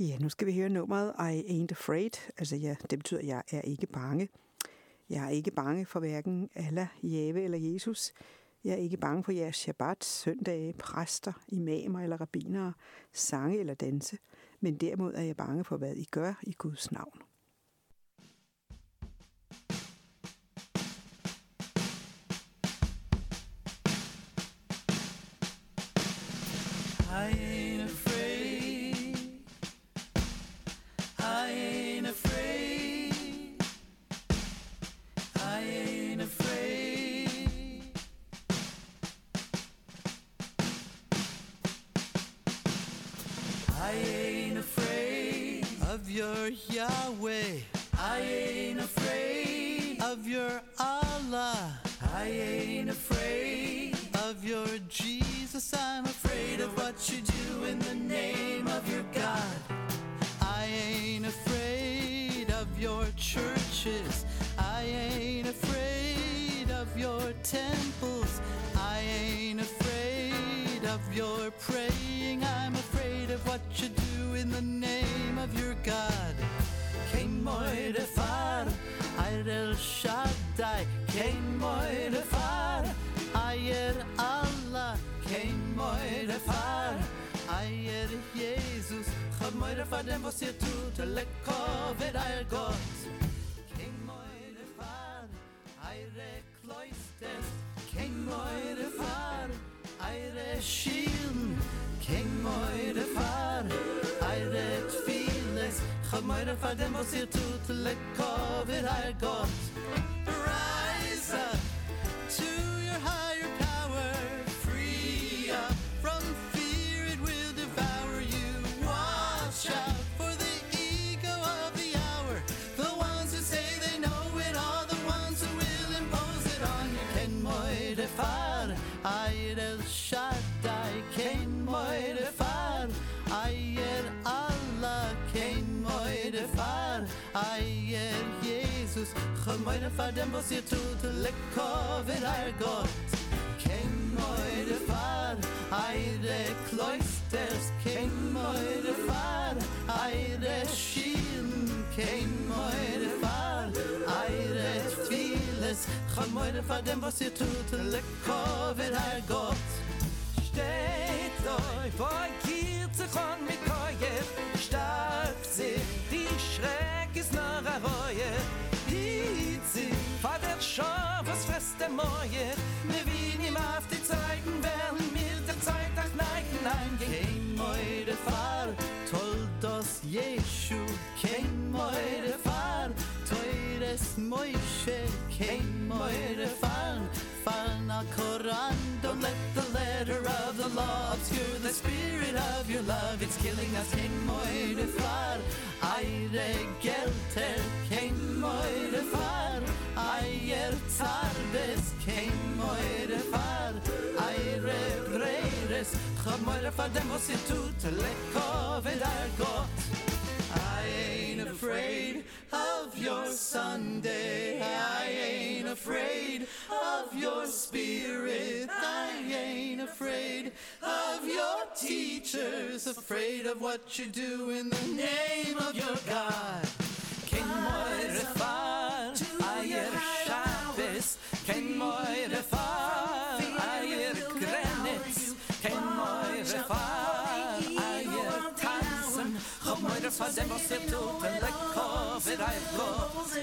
Ja, nu skal vi høre nummeret I Ain't Afraid. Altså, ja, det betyder, at jeg er ikke bange. Jeg er ikke bange for hverken Allah, Jave eller Jesus. Jeg er ikke bange for jeres shabbat, søndage, præster, imamer eller rabbinere, sange eller danse. Men derimod er jeg bange for, hvad I gør i Guds navn. I ain't afraid. I ain't afraid. I ain't afraid. I ain't afraid of your Yahweh. I ain't afraid of your Allah. I ain't afraid of your Jesus. I'm afraid of what you do in the name of your God. I ain't afraid of your churches. I ain't afraid of your temples. I ain't afraid of your praying. I'm afraid of what you do in the name of your God. Kein moide far, Eirel Shaddai. Kein moide far, Eier Allah. Kein moide far, Eier Jesus. Chod moide far dem was ihr tut, lekkovet Eier Gott. Kein moide far, Eire Kloisters. Kein moide far, Eire Schielen. Kein moide far, Eire Tfiles. Chod moide far dem was ihr tut, lekkovet Eier Gott. Rise up to your higher power, free up from fear, it will devour you. Watch out for the ego of the hour, the ones who say they know it all, the ones who will impose it on you. Ken moide far, Eir El Shaddai. Ken moide far, Eier Allah. Ken moide far, Eier Jesus. Chod moide far dem was ihr tut, lekkovet Eier Gott. Kein moide far, Eire Kloisters. Kein moide far, Eire Schielen. Kein moide far, Eire Tfiles. Chod moide far dem was ihr tut, lekkovet Eier Gott. Steht euch vor Kirchzechon mit Koyev, stark sie, die Schreck ist noch a Reue. Hitzi, Vater Schau, was frisst der Moje, ne wie ihm auf die Zeiten werden mit der Zeit nach Neigen eingehen. Kein moide far, Toldos Jeshu. Kein moide far, Teures Moishe. Kein moide far, Farna Koran. Don't let the letter of the law obscure the spirit of your love. It's killing us. Kein moide far, Eire Gelter. Kein moide far, Eier Tarbes. Kein moide far, Eire Breires. Chod moide far dem was ihr tut, lekkovet Eier Gott. I ain't afraid of your Sunday. I ain't afraid of your spirit. I ain't afraid of your teachers. Afraid of what you do in the name of your God. Kein moide far, Eier Shabbos. Kein moide far, Eier Grenitz. Kein moide far, Eier Tanzen. Chod moide far dem was ihr tut, lekkovet Eier Gott.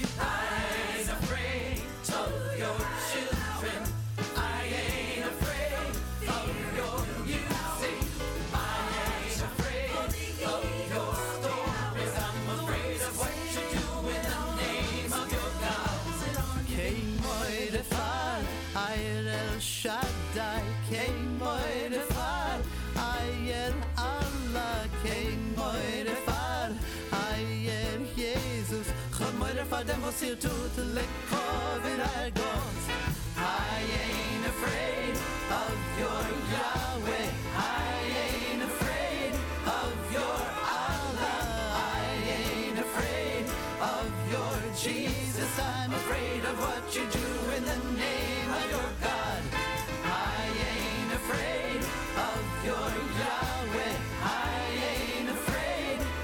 I ain't afraid of your children. I ain't afraid of your music. I ain't afraid of your stories. I'm afraid of what you do in the name of your God. Kein moide far, Eir El Shaddai. Kein moide far, Eier Allah. Kein moide far, Eier Jesus. Chod moide far dem was ihr tut, lekkovet Eier Gott. I ain't afraid of your Yahweh. I ain't afraid of your Allah. I ain't afraid of your Jesus. I'm afraid of what you do in the name of your God. I ain't afraid of your Yahweh. I ain't afraid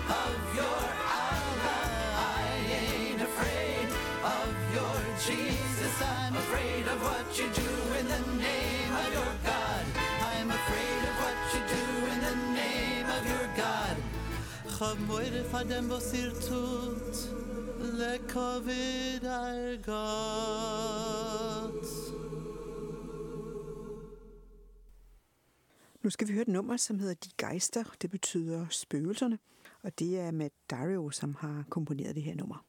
Ich hab Meure von dem, was ihr tut. Lecker wieder Gott. Nu skal vi høre et nummer, som hedder De Geister. Det betyder spøgelserne. Og det er Matt Dario, som har komponeret det her nummer.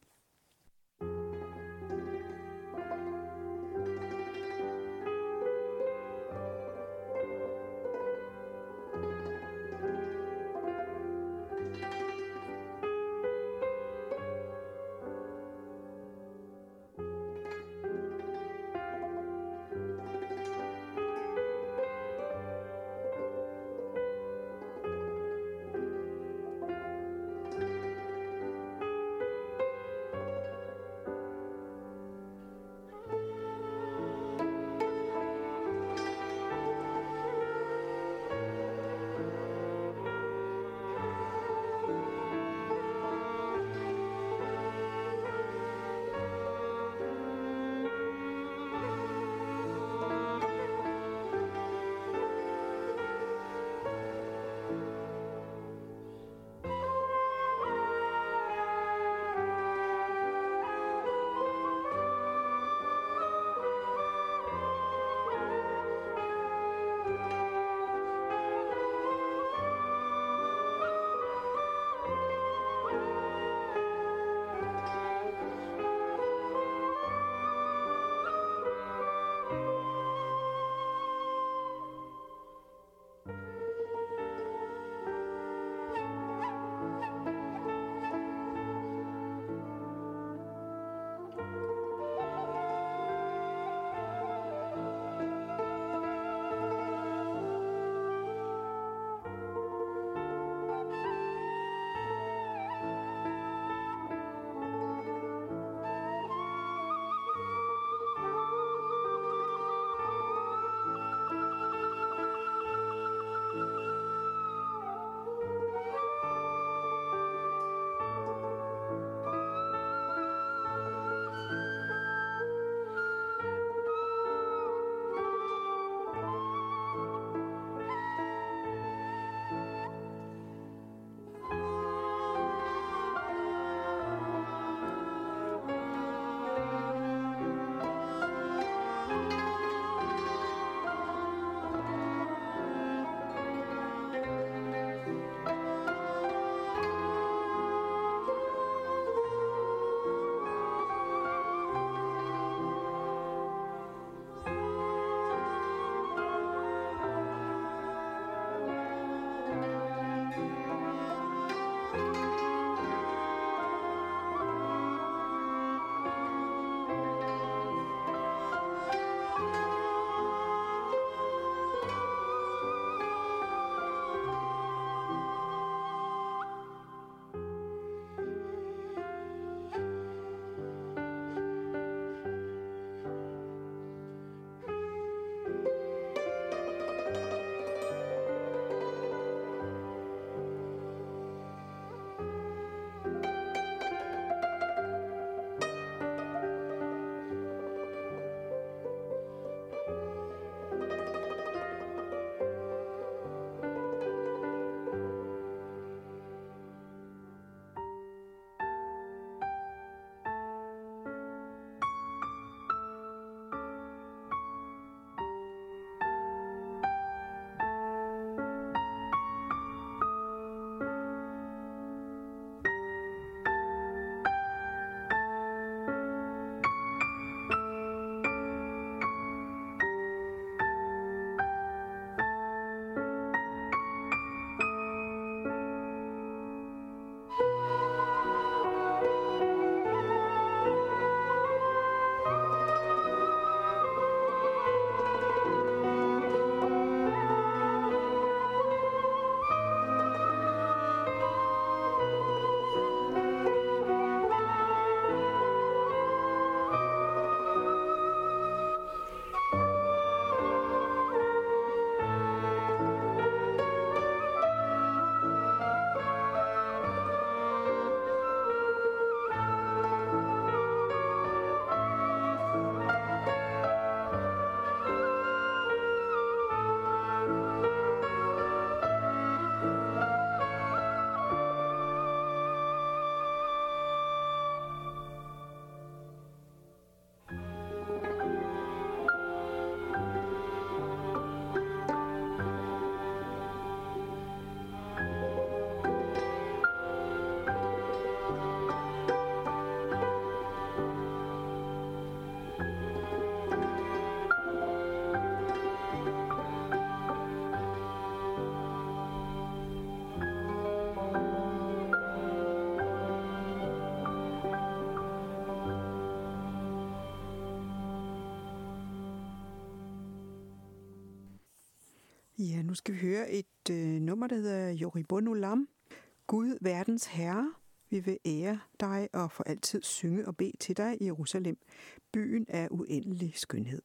Ja, nu skal vi høre et øh, nummer, der hedder Yoribon Olam. Gud, verdens herre, vi vil ære dig og for altid synge og bede til dig i Jerusalem. Byen er uendelig skønhed.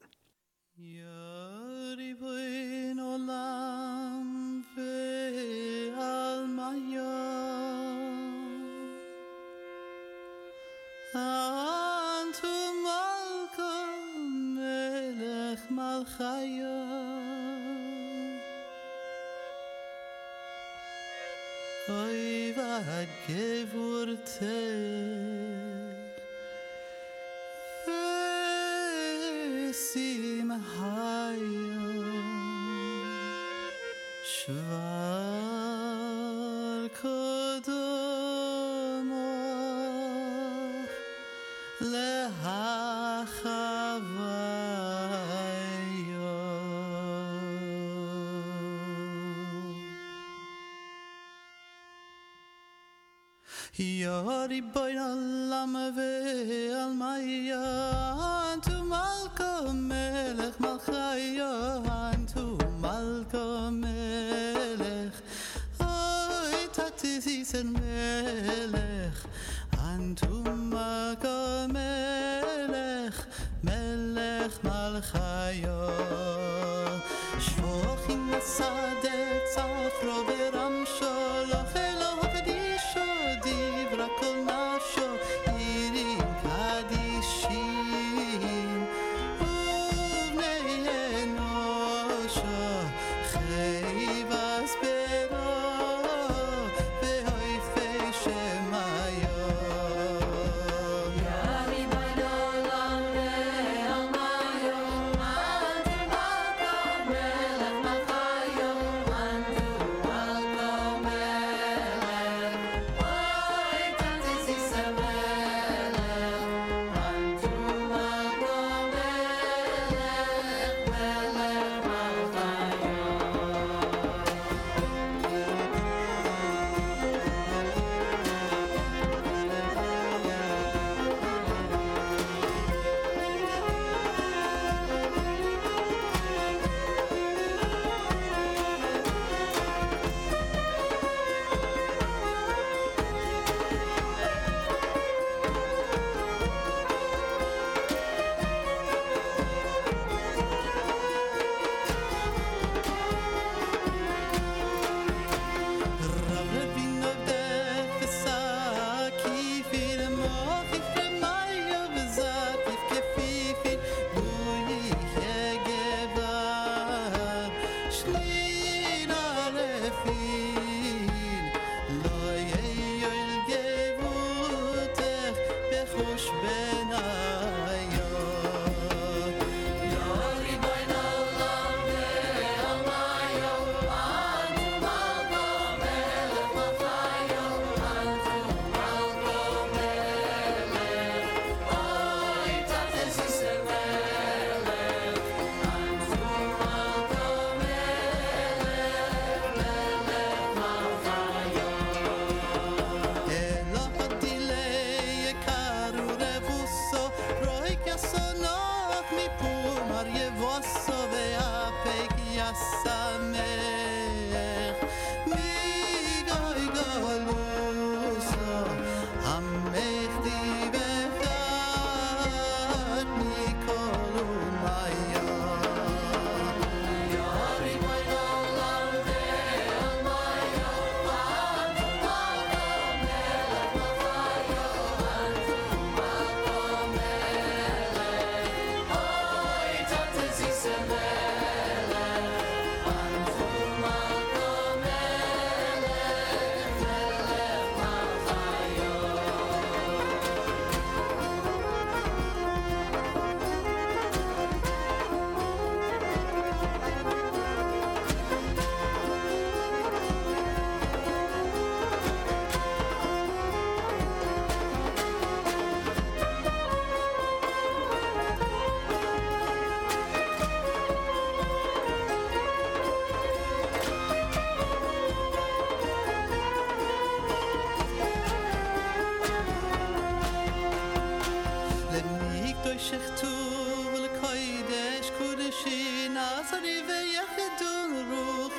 Yoribon Olam ve'almaya Antu malka melech malchaya Oy vagevurtech vesimhaya Shvar kodomach Yoribon Olam ve'almaya Antu malka melech malchaya Antu malka melech Oy tatis el melech Antu malka melech Melech malchaya Shvochin l'sadeh tzafro v'ramsho Lochelo ha'kadisho divra kol nafsho Yirim kadishim Uvnei enosho Chayvas bero Ve'oifei shemayo Yoribon Olam ve'almaya Antu malka melech malchaya Antu malka melech Oy tatis Yisrael melech Antu malka melech melech malchaya Rav Rabino dech v'sakif ir mochif k'mayo v'zakif k'fifin Buyich yegevar shlin arefin Lo yeyoil gevutech bechosh benayo Yoribon Olam ve'almaya Antu malka melech malchaya Antu malka melech Oy tatis Yisrael melech Antu malka melech melech malchaya Elo hodilei yekaru revuso Roik yasonoch mipur mar yevoso Ve'apek yasamech Migoy goluso Hamech divechat mikol umaya Yoribon Olam ve'almaya Antu malka melech malchaya Antu malka melech Oy tatis Yisrael melech Antu malka melech melech malchaya שכתוב לkoidesh קודשים, אז אני ויחדון רוח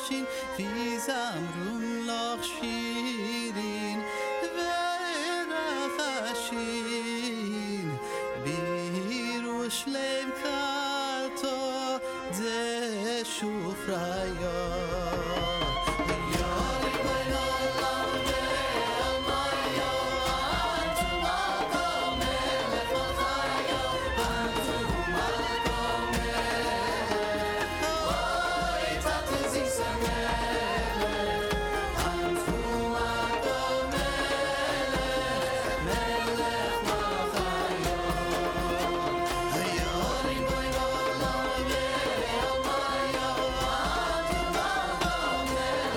Hashin, wie Zamrun loch Shirin, Verach Hashin, Birushlem Kalto, De Shufraya. Melech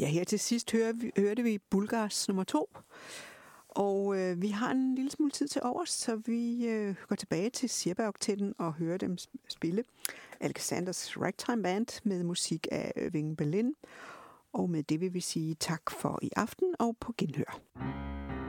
Ja, her til sidst hører vi, hørte vi Bulgars nummer to. Og øh, vi har en lille smule tid til overs, så vi øh, går tilbage til Sirba-oktetten og hører dem spille Alexanders Ragtime Band med musik af Irving Berlin. Og med det vil vi sige tak for i aften og på genhør.